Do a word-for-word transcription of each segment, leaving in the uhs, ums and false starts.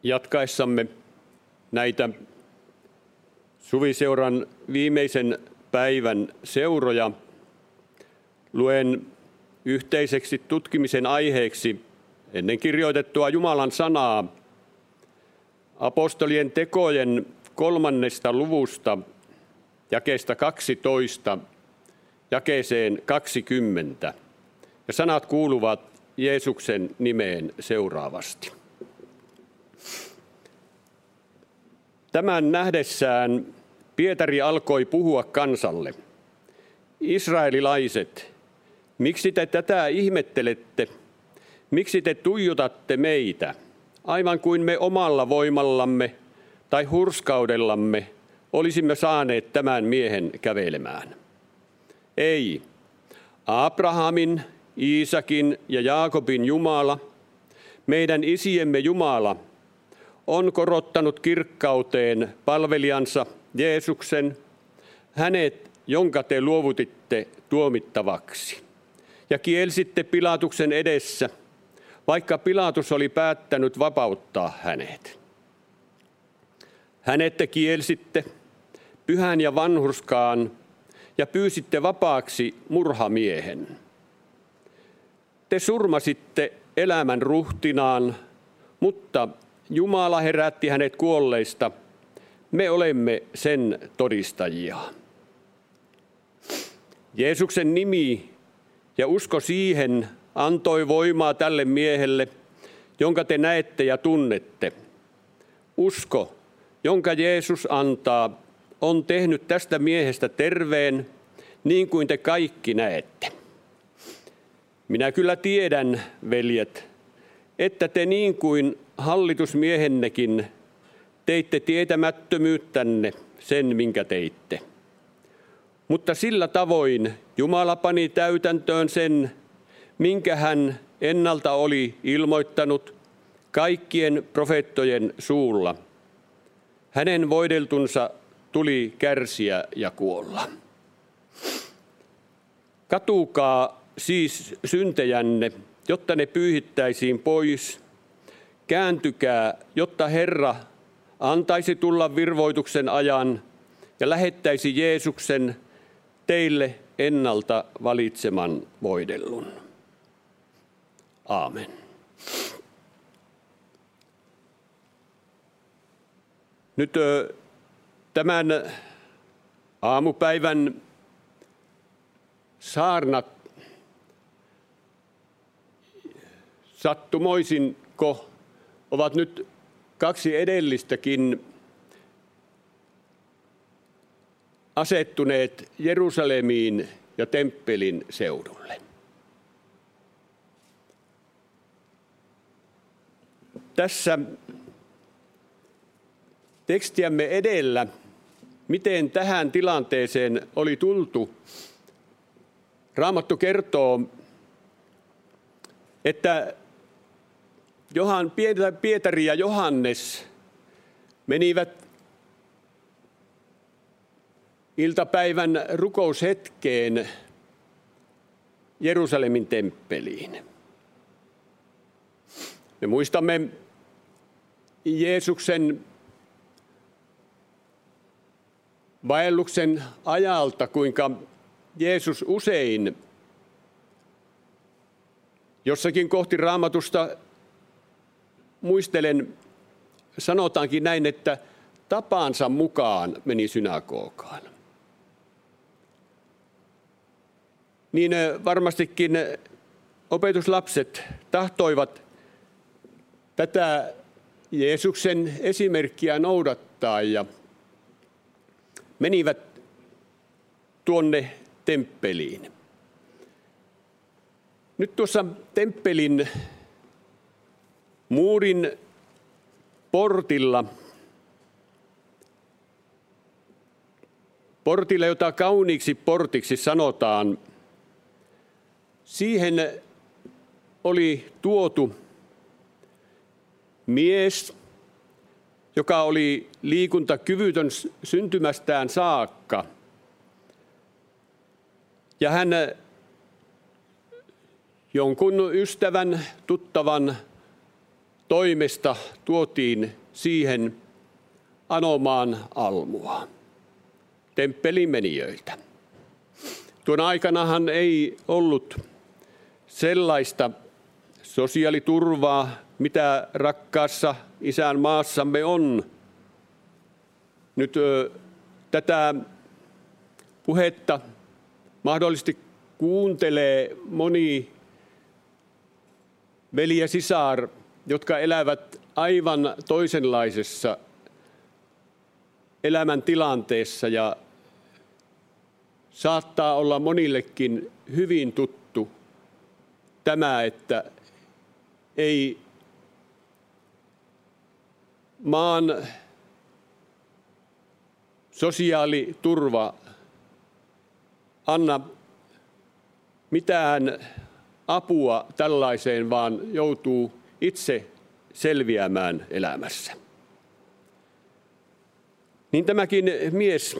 Jatkaessamme näitä suviseuran viimeisen päivän seuroja luen yhteiseksi tutkimisen aiheeksi ennen kirjoitettua Jumalan sanaa apostolien tekojen kolmannesta luvusta jakeesta kaksitoista jakeeseen kaksikymmentä. Ja sanat kuuluvat Jeesuksen nimeen seuraavasti. Tämän nähdessään Pietari alkoi puhua kansalle. Israelilaiset, miksi te tätä ihmettelette? Miksi te tuijutatte meitä, aivan kuin me omalla voimallamme tai hurskaudellamme olisimme saaneet tämän miehen kävelemään? Ei, Abrahamin, Iisakin ja Jaakobin Jumala, meidän isiemme Jumala, on korottanut kirkkauteen palvelijansa Jeesuksen, hänet, jonka te luovutitte tuomittavaksi, ja kielsitte Pilatuksen edessä, vaikka Pilatus oli päättänyt vapauttaa hänet. Hänet te kielsitte pyhän ja vanhurskaan ja pyysitte vapaaksi murhamiehen. Te surmasitte elämän ruhtinaan, mutta Jumala herätti hänet kuolleista. Me olemme sen todistajia. Jeesuksen nimi ja usko siihen antoi voimaa tälle miehelle, jonka te näette ja tunnette. Usko, jonka Jeesus antaa, on tehnyt tästä miehestä terveen, niin kuin te kaikki näette. Minä kyllä tiedän, veljet, että te niin kuin hallitusmiehennekin teitte tietämättömyyttänne sen, minkä teitte. Mutta sillä tavoin Jumala pani täytäntöön sen, minkä hän ennalta oli ilmoittanut kaikkien profeettojen suulla. Hänen voideltunsa tuli kärsiä ja kuolla. Katukaa siis syntejänne, jotta ne pyyhittäisiin pois. Kääntykää, jotta Herra antaisi tulla virvoituksen ajan ja lähettäisi Jeesuksen teille ennalta valitseman voidellun. Aamen. Nyt tämän aamupäivän saarnat sattumoisinko ovat nyt kaksi edellistäkin asettuneet Jerusalemiin ja temppelin seudulle. Tässä tekstiämme edellä, miten tähän tilanteeseen oli tultu. Raamattu kertoo, että Johan, Pietari ja Johannes menivät iltapäivän rukoushetkeen Jerusalemin temppeliin. Me muistamme Jeesuksen vaelluksen ajalta, kuinka Jeesus usein jossakin kohti Raamatusta muistelen, sanotaankin näin, että tapansa mukaan meni synagogaan. Niin varmastikin opetuslapset tahtoivat tätä Jeesuksen esimerkkiä noudattaa ja menivät tuonne temppeliin. Nyt tuossa temppelin muurin portilla, portilla, jota kauniiksi portiksi sanotaan, siihen oli tuotu mies, joka oli liikuntakyvytön syntymästään saakka. Ja hän jonkun ystävän, tuttavan toimesta tuotiin siihen anomaan almua temppelin menijöiltä. Tuona aikanahan ei ollut sellaista sosiaaliturvaa, mitä rakkaassa isän maassamme on. Nyt ö, tätä puhetta mahdollisesti kuuntelee moni veli ja sisar, jotka elävät aivan toisenlaisessa elämäntilanteessa ja saattaa olla monillekin hyvin tuttu tämä, että ei maan sosiaaliturva anna mitään apua tällaiseen, vaan joutuu itse selviämään elämässä. Niin tämäkin mies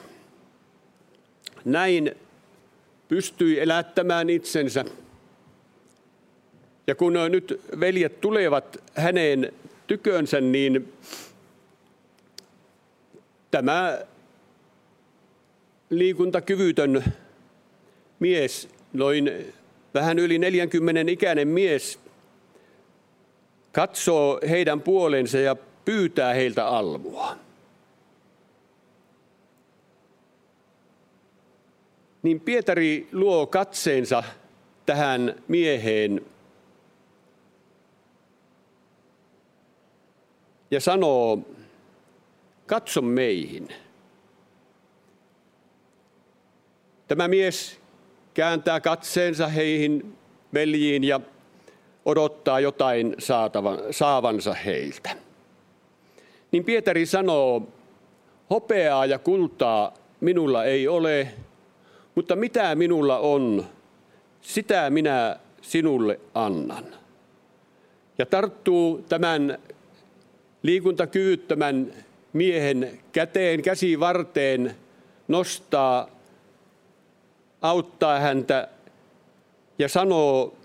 näin pystyi elättämään itsensä. Ja kun nyt veljet tulevat hänen tykönsä, niin tämä liikuntakyvytön mies, noin vähän yli neljänkymmenen ikäinen mies, katsoo heidän puolensa ja pyytää heiltä almua. Niin Pietari luo katseensa tähän mieheen ja sanoo, katso meihin. Tämä mies kääntää katseensa heihin veljiin ja odottaa jotain saatavan, saavansa heiltä. Niin Pietari sanoo, hopeaa ja kultaa minulla ei ole, mutta mitä minulla on, sitä minä sinulle annan. Ja tarttuu tämän liikuntakyvyttömän miehen käteen, käsivarteen, nostaa, auttaa häntä ja sanoo,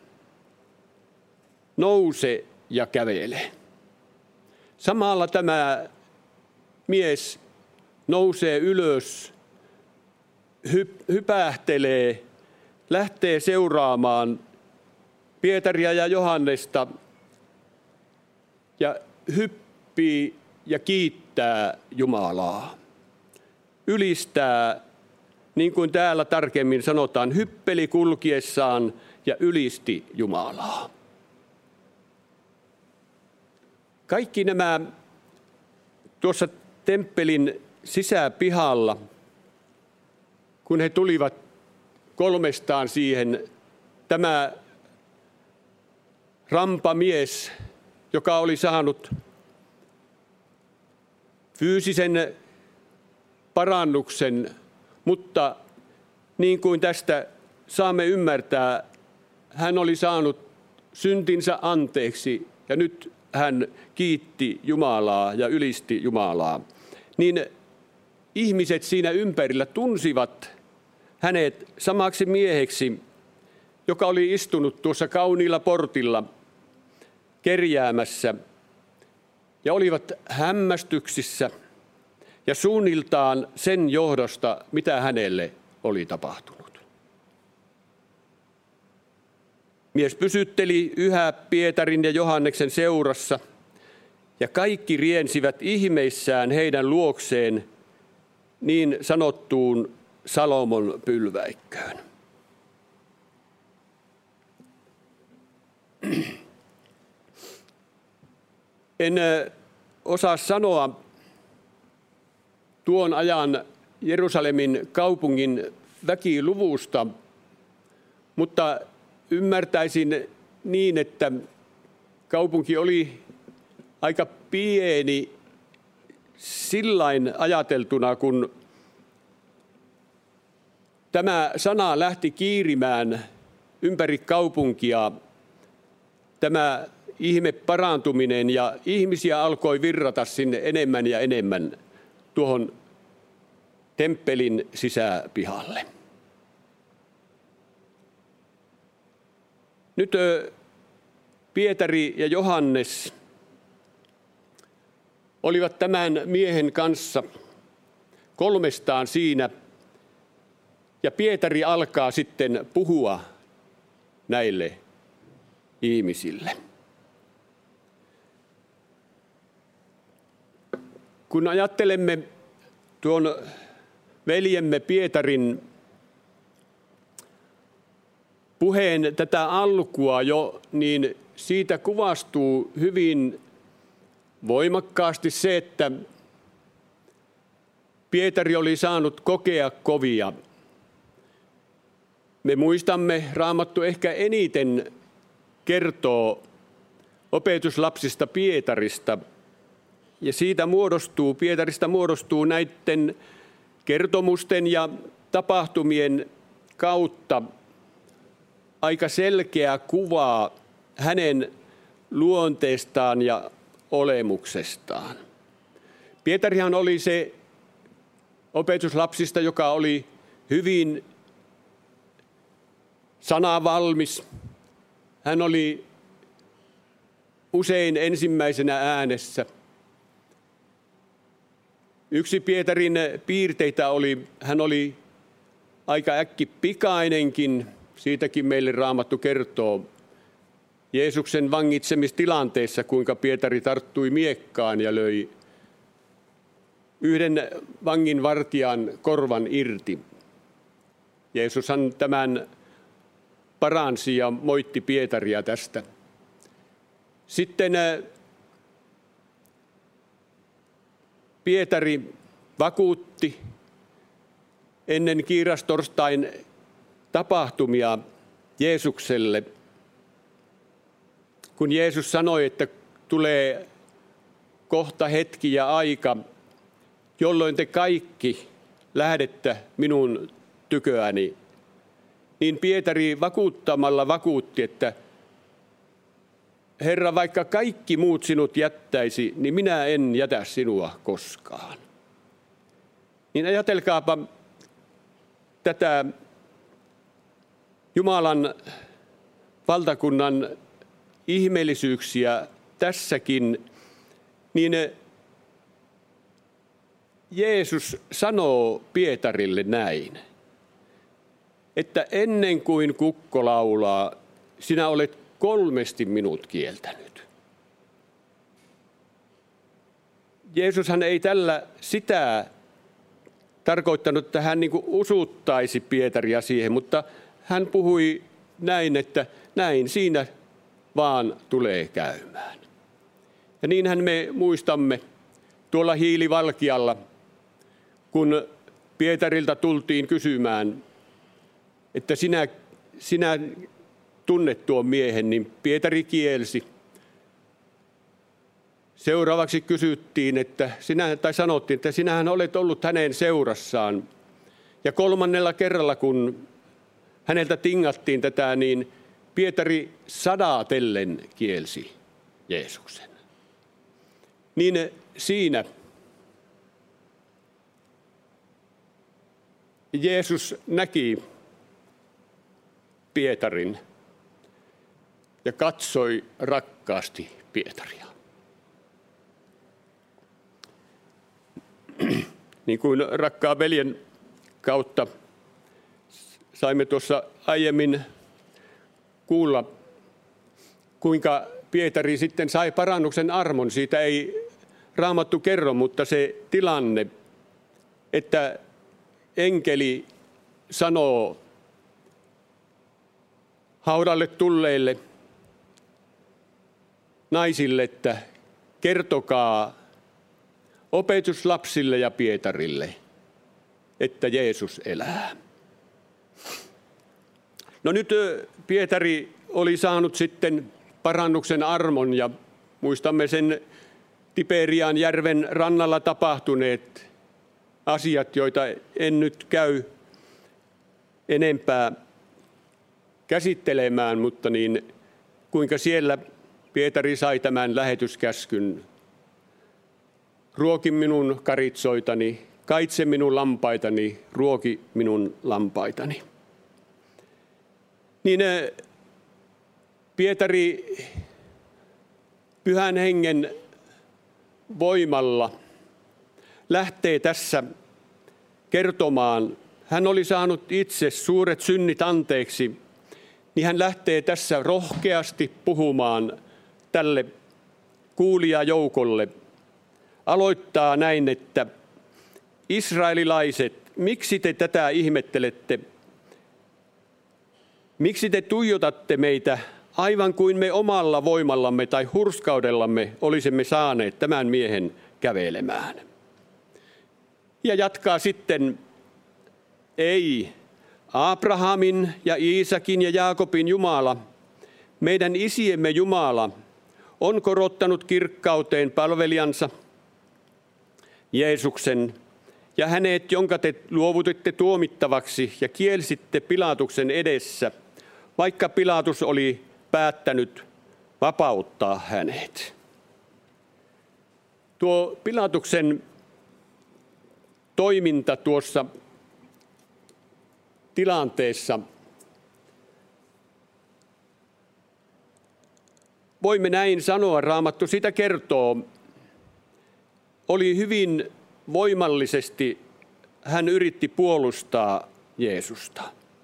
nouse ja kävele. Samalla tämä mies nousee ylös, hypähtelee, lähtee seuraamaan Pietaria ja Johannesta ja hyppii ja kiittää Jumalaa. Ylistää, niin kuin täällä tarkemmin sanotaan, hyppeli kulkiessaan ja ylisti Jumalaa. Kaikki nämä tuossa temppelin sisäpihalla, kun he tulivat kolmestaan siihen, tämä rampamies, joka oli saanut fyysisen parannuksen, mutta niin kuin tästä saamme ymmärtää, hän oli saanut syntinsä anteeksi ja nyt hän kiitti Jumalaa ja ylisti Jumalaa. Niin ihmiset siinä ympärillä tunsivat hänet samaksi mieheksi, joka oli istunut tuossa kauniilla portilla kerjäämässä ja olivat hämmästyksissä ja suunniltaan sen johdosta, mitä hänelle oli tapahtunut. Mies pysytteli yhä Pietarin ja Johanneksen seurassa ja kaikki riensivät ihmeissään heidän luokseen niin sanottuun Salomon pylväikköön. En osaa sanoa tuon ajan Jerusalemin kaupungin väkiluvusta, mutta ymmärtäisin niin, että kaupunki oli aika pieni sillain ajateltuna, kun tämä sana lähti kiirimään ympäri kaupunkia, tämä ihme parantuminen, ja ihmisiä alkoi virrata sinne enemmän ja enemmän tuohon temppelin sisäpihalle. Nyt Pietari ja Johannes olivat tämän miehen kanssa kolmestaan siinä. Ja Pietari alkaa sitten puhua näille ihmisille. Kun ajattelemme tuon veljemme Pietarin puheen tätä alkua jo, niin siitä kuvastuu hyvin voimakkaasti se, että Pietari oli saanut kokea kovia. Me muistamme, Raamattu ehkä eniten kertoo opetuslapsista Pietarista, ja siitä muodostuu, Pietarista muodostuu näiden kertomusten ja tapahtumien kautta aika selkeä kuva hänen luonteestaan ja olemuksestaan. Pietarihan oli se opetuslapsista, joka oli hyvin sanavalmis. Hän oli usein ensimmäisenä äänessä. Yksi Pietarin piirteitä oli, hän oli aika äkkipikainenkin, siitäkin meille Raamattu kertoo Jeesuksen vangitsemistilanteessa, kuinka Pietari tarttui miekkaan ja löi yhden vanginvartijan korvan irti. Jeesushan tämän paransi ja moitti Pietaria tästä. Sitten Pietari vakuutti ennen kiirastorstain tapahtumia Jeesukselle, kun Jeesus sanoi, että tulee kohta hetki ja aika, jolloin te kaikki lähdette minun tyköäni, niin Pietari vakuuttamalla vakuutti, että Herra, vaikka kaikki muut sinut jättäisi, niin minä en jätä sinua koskaan. Niin ajatelkaapa tätä Jumalan valtakunnan ihmeellisyyksiä tässäkin, niin Jeesus sanoo Pietarille näin, että ennen kuin kukko laulaa, sinä olet kolmesti minut kieltänyt. Jeesushan ei tällä sitä tarkoittanut, että hän niin kuin usuttaisi Pietaria siihen, mutta hän puhui näin, että näin siinä vaan tulee käymään. Ja niinhän me muistamme tuolla Hiilivalkealla, kun Pietarilta tultiin kysymään, että sinä, sinä tunnet tuon miehen, niin Pietari kielsi. Seuraavaksi kysyttiin, että sinä, tai sanottiin, että sinähän olet ollut hänen seurassaan. Ja kolmannella kerralla, kun häneltä tingattiin tätä, niin Pietari sadatellen kielsi Jeesuksen. Niin siinä Jeesus näki Pietarin ja katsoi rakkaasti Pietaria. Niin kuin rakkaan veljen kautta saimme tuossa aiemmin kuulla, kuinka Pietari sitten sai parannuksen armon. Siitä ei Raamattu kerro, mutta se tilanne, että enkeli sanoo haudalle tulleille naisille, että kertokaa opetuslapsille ja Pietarille, että Jeesus elää. No nyt Pietari oli saanut sitten parannuksen armon ja muistamme sen Tiberian järven rannalla tapahtuneet asiat, joita en nyt käy enempää käsittelemään, mutta niin kuinka siellä Pietari sai tämän lähetyskäskyn. Ruoki minun karitsoitani, kaitse minun lampaitani, ruoki minun lampaitani. Niin Pietari Pyhän Hengen voimalla lähtee tässä kertomaan, hän oli saanut itse suuret synnit anteeksi, niin hän lähtee tässä rohkeasti puhumaan tälle kuulijajoukolle. Aloittaa näin, että israelilaiset, miksi te tätä ihmettelette? Miksi te tuijotatte meitä aivan kuin me omalla voimallamme tai hurskaudellamme olisimme saaneet tämän miehen kävelemään? Ja jatkaa sitten, ei, Abrahamin ja Iisakin ja Jaakobin Jumala, meidän isiemme Jumala, on korottanut kirkkauteen palvelijansa Jeesuksen ja hänet, jonka te luovutitte tuomittavaksi ja kielsitte Pilatuksen edessä, vaikka Pilatus oli päättänyt vapauttaa hänet. Tuo Pilatuksen toiminta tuossa tilanteessa, voimme näin sanoa, Raamattu sitä kertoo, oli hyvin voimallisesti, hän yritti puolustaa Jeesusta.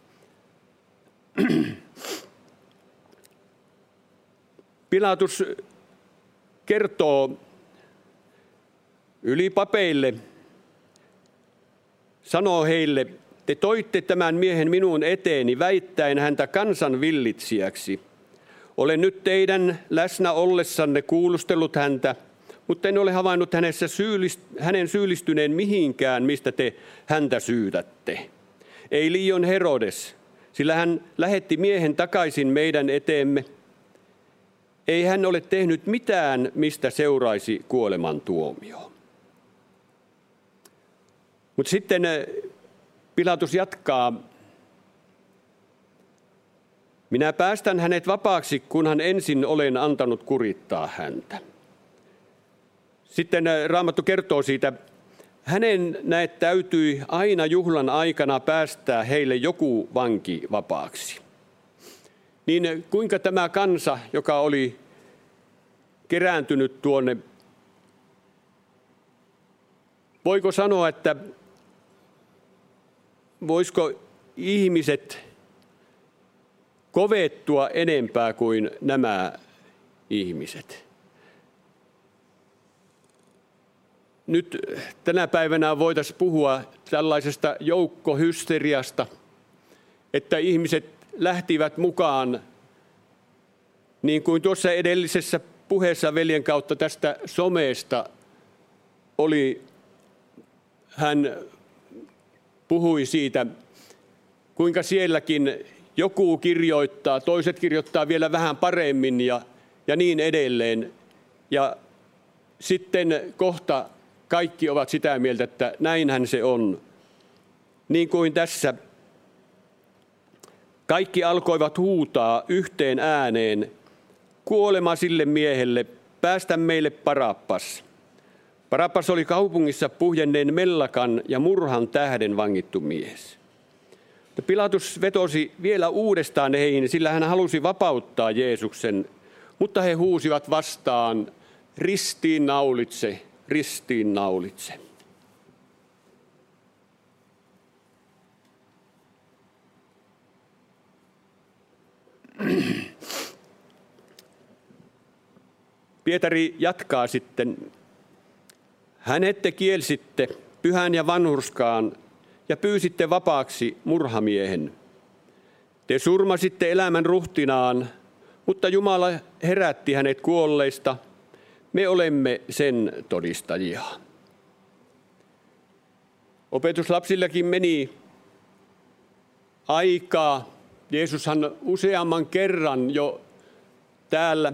Pilatus kertoo ylipapeille, sanoo heille, te toitte tämän miehen minun eteeni väittäen häntä kansan villitsijäksi. Olen nyt teidän läsnä ollessanne kuulustellut häntä, mutta en ole havainnut hänessä syyllist- hänen syyllistyneen mihinkään, mistä te häntä syytätte. Ei liioin Herodes, sillä hän lähetti miehen takaisin meidän eteemme. Ei hän ole tehnyt mitään, mistä seuraisi kuolemantuomio. Mutta sitten Pilatus jatkaa, minä päästän hänet vapaaksi, kunhan ensin olen antanut kurittaa häntä. Sitten Raamattu kertoo siitä, hänen näet täytyi aina juhlan aikana päästää heille joku vanki vapaaksi. Niin kuinka tämä kansa, joka oli kerääntynyt tuonne, voiko sanoa, että voisiko ihmiset kovettua enempää kuin nämä ihmiset? Nyt tänä päivänä voitaisiin puhua tällaisesta joukkohysteriasta, että ihmiset lähtivät mukaan, niin kuin tuossa edellisessä puheessa veljen kautta tästä somesta oli, hän puhui siitä, kuinka sielläkin joku kirjoittaa, toiset kirjoittaa vielä vähän paremmin ja, ja niin edelleen. Ja sitten kohta kaikki ovat sitä mieltä, että näinhän se on. Niin kuin tässä kaikki alkoivat huutaa yhteen ääneen, kuolema sille miehelle, päästä meille Barabas. Barabas oli kaupungissa puhjenneen mellakan ja murhan tähden vangittu mies. Pilatus vetosi vielä uudestaan heihin, sillä hän halusi vapauttaa Jeesuksen, mutta he huusivat vastaan, ristiin naulitse, ristiin naulitse. Pietari jatkaa sitten. Hänet te kielsitte pyhän ja vanhurskaan ja pyysitte vapaaksi murhamiehen. Te surmasitte elämän ruhtinaan, mutta Jumala herätti hänet kuolleista. Me olemme sen todistajia. Opetuslapsillakin meni aikaa. Jeesushan useamman kerran jo täällä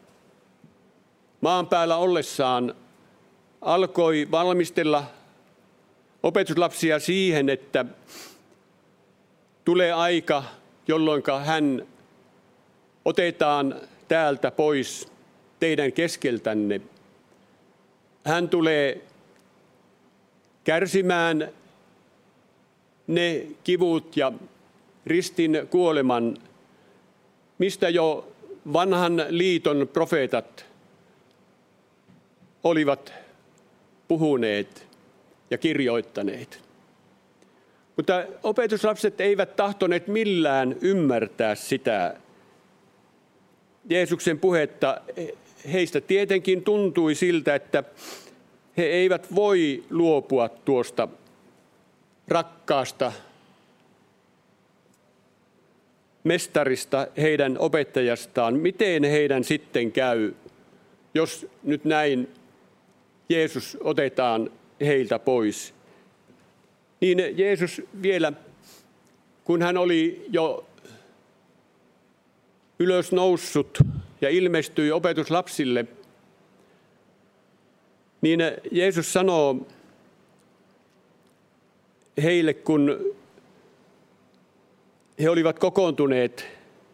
maan päällä ollessaan alkoi valmistella opetuslapsia siihen, että tulee aika, jolloin hän otetaan täältä pois teidän keskeltänne. Hän tulee kärsimään ne kivut ja ristin kuoleman, mistä jo vanhan liiton profeetat olivat puhuneet ja kirjoittaneet. Mutta opetuslapset eivät tahtoneet millään ymmärtää sitä Jeesuksen puhetta. Heistä tietenkin tuntui siltä, että he eivät voi luopua tuosta rakkaasta mestarista, heidän opettajastaan. Miten heidän sitten käy, jos nyt näin Jeesus otetaan heiltä pois? Niin Jeesus vielä, kun hän oli jo ylös noussut ja ilmestyi opetuslapsille, niin Jeesus sanoo heille, kun he olivat kokoontuneet,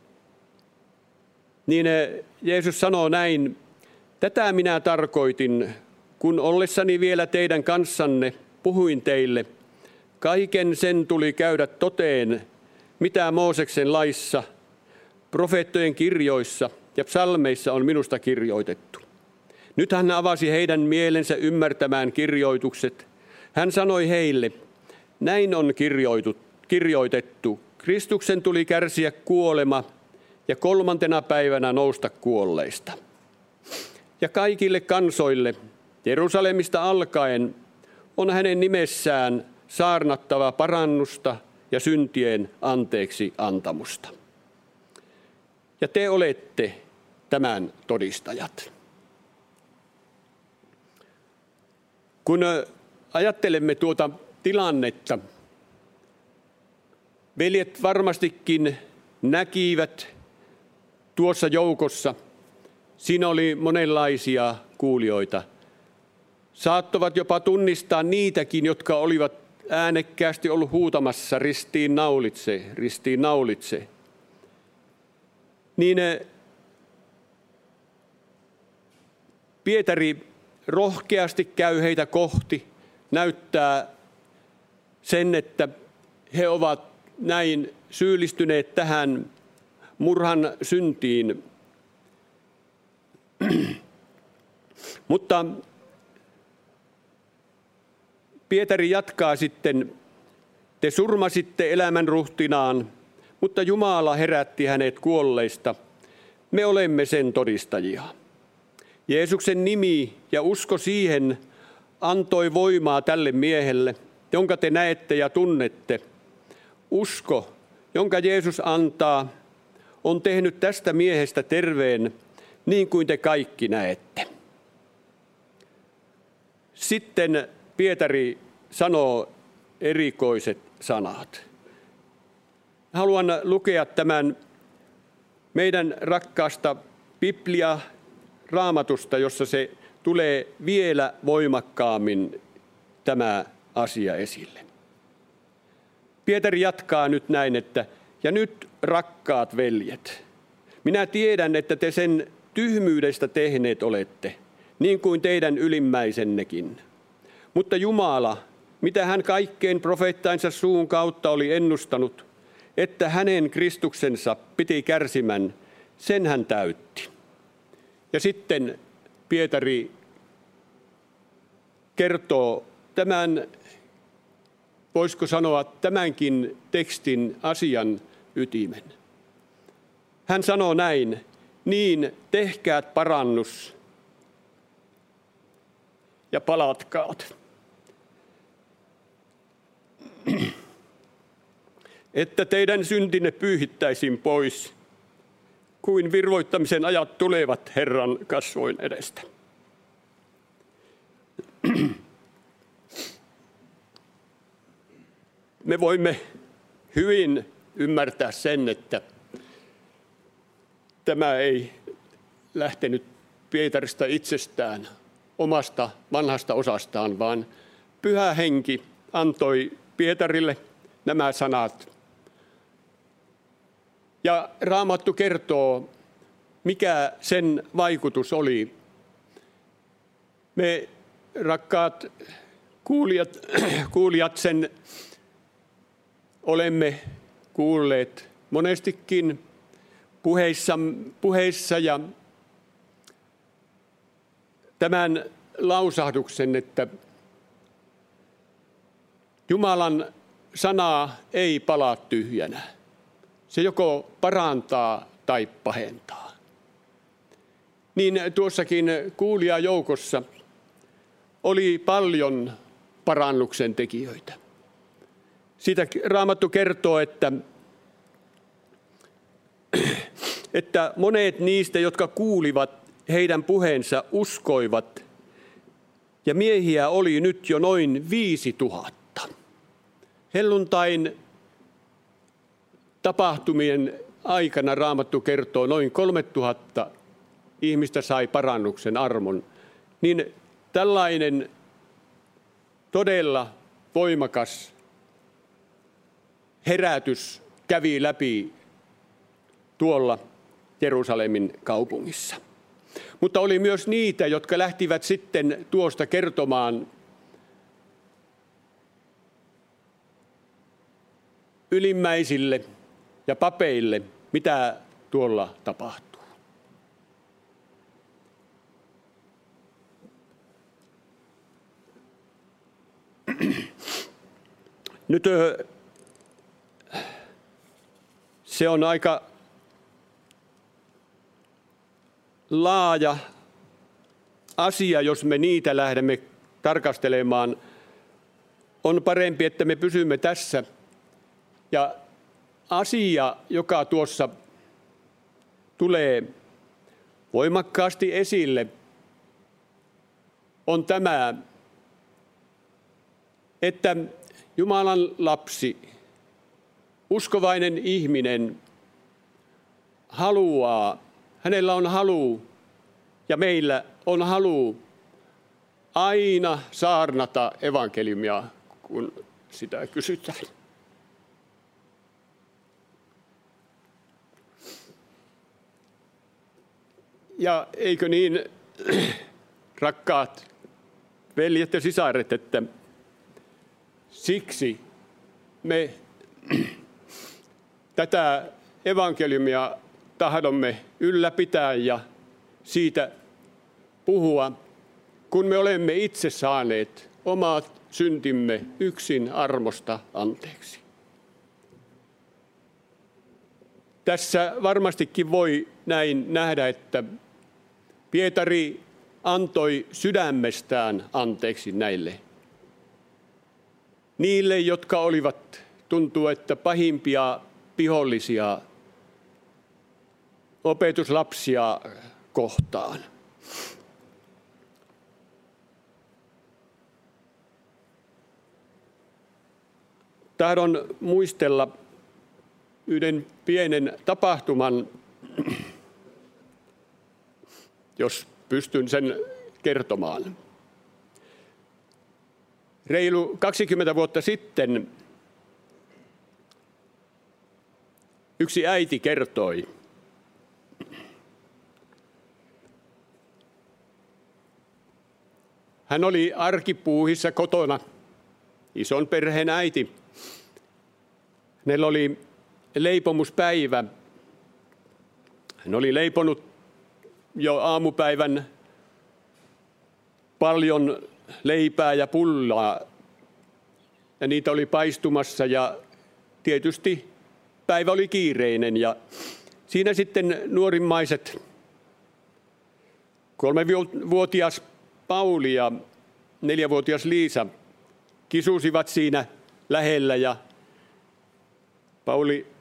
niin Jeesus sanoo näin: tätä minä tarkoitin, kun ollessani vielä teidän kanssanne puhuin teille. Kaiken sen tuli käydä toteen, mitä Mooseksen laissa, profeettojen kirjoissa ja psalmeissa on minusta kirjoitettu. Nyt hän avasi heidän mielensä ymmärtämään kirjoitukset. Hän sanoi heille: näin on kirjoitettu. Kristuksen tuli kärsiä kuolema ja kolmantena päivänä nousta kuolleista. Ja kaikille kansoille, Jerusalemista alkaen, on hänen nimessään saarnattava parannusta ja syntien anteeksi antamusta. Ja te olette tämän todistajat. Kun ajattelemme tuota tilannetta, veljet varmastikin näkivät tuossa joukossa, siinä oli monenlaisia kuulijoita. Saattoivat jopa tunnistaa niitäkin, jotka olivat äänekkäästi ollut huutamassa ristiin naulitse, ristiin naulitse. Niin Pietari rohkeasti käy heitä kohti, näyttää sen, että he ovat näin syyllistyneet tähän murhan syntiin. Mutta Pietari jatkaa sitten: te surmasitte elämän ruhtinaan, mutta Jumala herätti hänet kuolleista. Me olemme sen todistajia. Jeesuksen nimi ja usko siihen antoi voimaa tälle miehelle, jonka te näette ja tunnette. Usko, jonka Jeesus antaa, on tehnyt tästä miehestä terveen, niin kuin te kaikki näette. Sitten Pietari sanoo erikoiset sanat. Haluan lukea tämän meidän rakkaasta Biblia Raamatusta, jossa se tulee vielä voimakkaammin tämä asia esille. Pietari jatkaa nyt näin, että ja nyt rakkaat veljet, minä tiedän, että te sen tyhmyydestä tehneet olette, niin kuin teidän ylimmäisennekin. Mutta Jumala, mitä hän kaikkeen profeettainsa suun kautta oli ennustanut, että hänen Kristuksensa piti kärsimän, sen hän täytti. Ja sitten Pietari kertoo tämän, voisiko sanoa tämänkin tekstin asian ytimen. Hän sanoo näin: niin tehkäät parannus ja palatkaat, että teidän syntinne pyyhittäisiin pois, kuin virvoittamisen ajat tulevat Herran kasvoin edestä. Me voimme hyvin ymmärtää sen, että tämä ei lähtenyt Pietarista itsestään, omasta vanhasta osastaan, vaan Pyhä Henki antoi Pietarille nämä sanat. Ja Raamattu kertoo, mikä sen vaikutus oli. Me, rakkaat kuulijat, kuulijat sen olemme kuulleet monestikin puheissa, puheissa ja tämän lausahduksen, että Jumalan sanaa ei palaa tyhjänä. Se joko parantaa tai pahentaa. Niin tuossakin kuulijajoukossa oli paljon parannuksen tekijöitä. Siitä Raamattu kertoo, että, että monet niistä, jotka kuulivat heidän puheensa, uskoivat, ja miehiä oli nyt jo noin viisi tuhatta. Helluntain tapahtumien aikana Raamattu kertoo, noin kolme tuhatta ihmistä sai parannuksen armon. Niin tällainen todella voimakas herätys kävi läpi tuolla Jerusalemin kaupungissa. Mutta oli myös niitä, jotka lähtivät sitten tuosta kertomaan ylimmäisille ja papeille, mitä tuolla tapahtuu. Nyt se on aika laaja asia, jos me niitä lähdemme tarkastelemaan. On parempi, että me pysymme tässä. Ja asia, joka tuossa tulee voimakkaasti esille, on tämä, että Jumalan lapsi, uskovainen ihminen, haluaa, hänellä on halu ja meillä on halu aina saarnata evankeliumia, kun sitä kysytään. Ja eikö niin, rakkaat veljet ja sisaret, että siksi me tätä evankeliumia tahdomme ylläpitää ja siitä puhua, kun me olemme itse saaneet omat syntimme yksin armosta anteeksi. Tässä varmastikin voi näin nähdä, että Pietari antoi sydämestään anteeksi näille. Niille, jotka olivat, tuntuu, että pahimpia vihollisia opetuslapsia kohtaan. Tahdon muistella yhden pienen tapahtuman, jos pystyn sen kertomaan. Reilu kaksikymmentä vuotta sitten yksi äiti kertoi, hän oli arkipuuhissa kotona, ison perheen äiti. Hänellä oli leipomuspäivä. Hän oli leiponut jo aamupäivän paljon leipää ja pullaa, ja niitä oli paistumassa, ja tietysti päivä oli kiireinen, ja siinä sitten nuorimmaiset, kolmevuotias Pauli ja neljävuotias Liisa kisusivat siinä lähellä, ja Pauli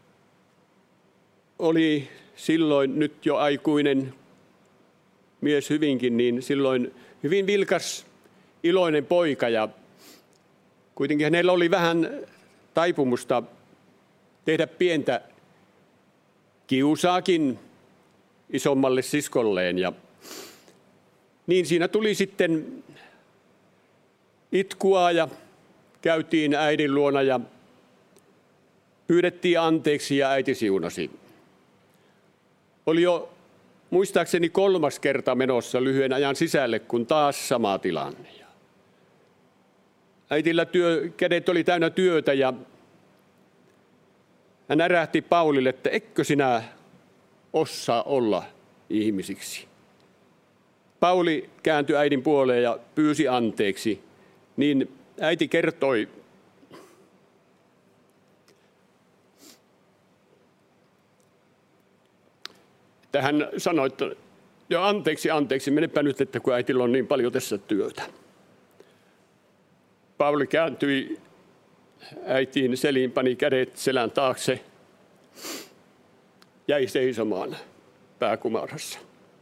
oli silloin nyt jo aikuinen mies hyvinkin, niin silloin hyvin vilkas, iloinen poika, ja kuitenkin hänellä oli vähän taipumusta tehdä pientä kiusaakin isommalle siskolleen. Ja niin siinä tuli sitten itkua ja käytiin äidin luona ja pyydettiin anteeksi ja äiti siunasi. Oli jo muistaakseni kolmas kerta menossa lyhyen ajan sisälle, kun taas sama tilanne. Äitillä työ, kädet oli täynnä työtä ja hän ärähti Paulille, että etkö sinä osaa olla ihmisiksi. Pauli kääntyi äidin puoleen ja pyysi anteeksi, niin äiti kertoi, että hän sanoi, että jo anteeksi, anteeksi, menepä nyt, että kun äitillä on niin paljon tässä työtä. Pauli kääntyi äitiin seliin, pani kädet selän taakse, jäi seisomaan pääkumarassa.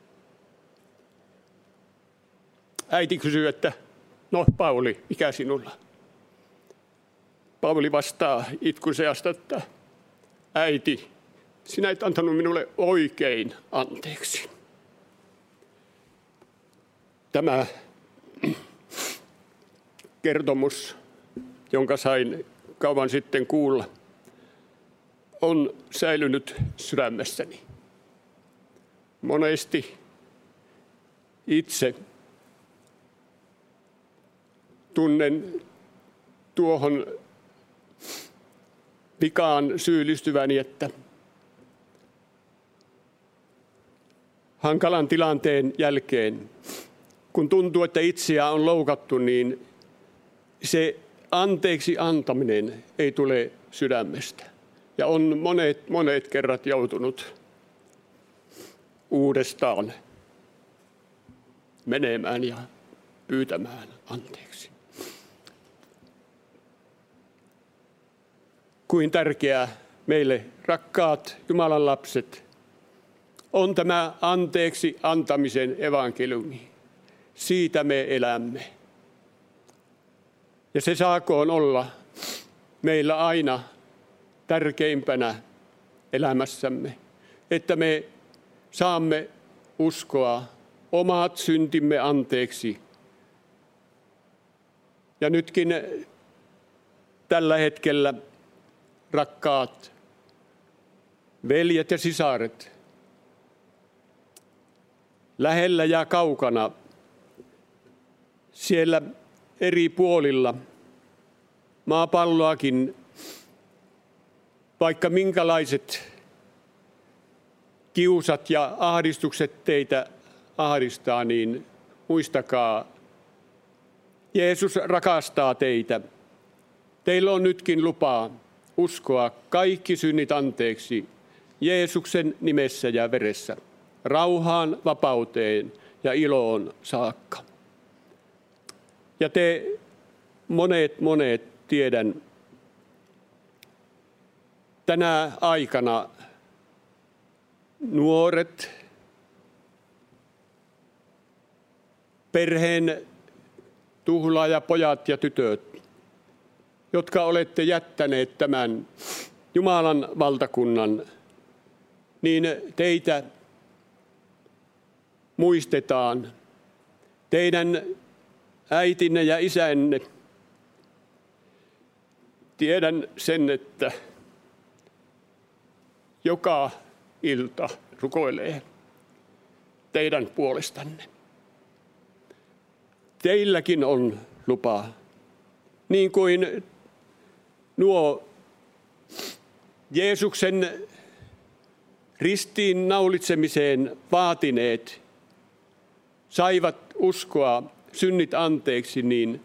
Äiti kysyi, että no Pauli, mikä sinulla? Pauli vastaa itkun seasta, että äiti, sinä et antanut minulle oikein anteeksi. Tämä kertomus, jonka sain kauan sitten kuulla, on säilynyt sydämessäni. Monesti itse tunnen tuohon vikaan syyllistyväni, että hankalan tilanteen jälkeen, kun tuntuu, että itseä on loukattu, niin se anteeksi antaminen ei tule sydämestä. Ja on monet, monet kerrat joutunut uudestaan menemään ja pyytämään anteeksi. Kuin tärkeää meille, rakkaat Jumalan lapset, on tämä anteeksi antamisen evankeliumi. Siitä me elämme. Ja se saakoon olla meillä aina tärkeimpänä elämässämme, että me saamme uskoa omat syntimme anteeksi. Ja nytkin tällä hetkellä, rakkaat veljet ja sisaret, lähellä ja kaukana, siellä eri puolilla maapalloakin, vaikka minkälaiset kiusat ja ahdistukset teitä ahdistaa, niin muistakaa, Jeesus rakastaa teitä. Teillä on nytkin lupaa uskoa kaikki synnit anteeksi Jeesuksen nimessä ja veressä, rauhaan, vapauteen ja iloon saakka. Ja te monet, monet tiedän, tänä aikana nuoret, perheen tuhlaajapojat ja tytöt, jotka olette jättäneet tämän Jumalan valtakunnan, niin teitä muistetaan, teidän äitinne ja isänne. Tiedän sen, että joka ilta rukoilee teidän puolestanne. Teilläkin on lupa, niin kuin nuo Jeesuksen ristiin naulitsemiseen vaatineet saivat uskoa synnit anteeksi, niin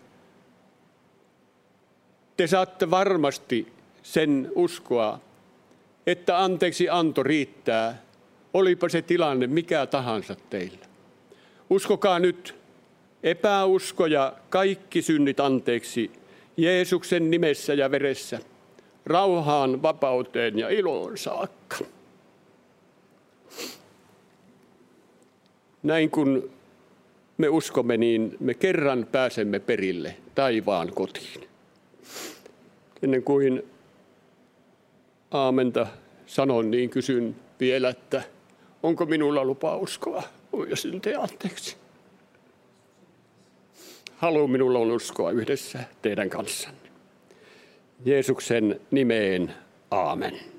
te saatte varmasti sen uskoa, että anteeksi anto riittää, olipa se tilanne mikä tahansa teillä. Uskokaa nyt epäusko ja kaikki synnit anteeksi Jeesuksen nimessä ja veressä, rauhaan, vapauteen ja iloon saakka. Näin kun me uskomme, niin me kerran pääsemme perille taivaan kotiin. Ennen kuin aamenta sanon, niin kysyn vielä, että onko minulla lupa uskoa ja syntejä anteeksi. Halu minulla on uskoa yhdessä teidän kanssanne. Jeesuksen nimeen, aamen.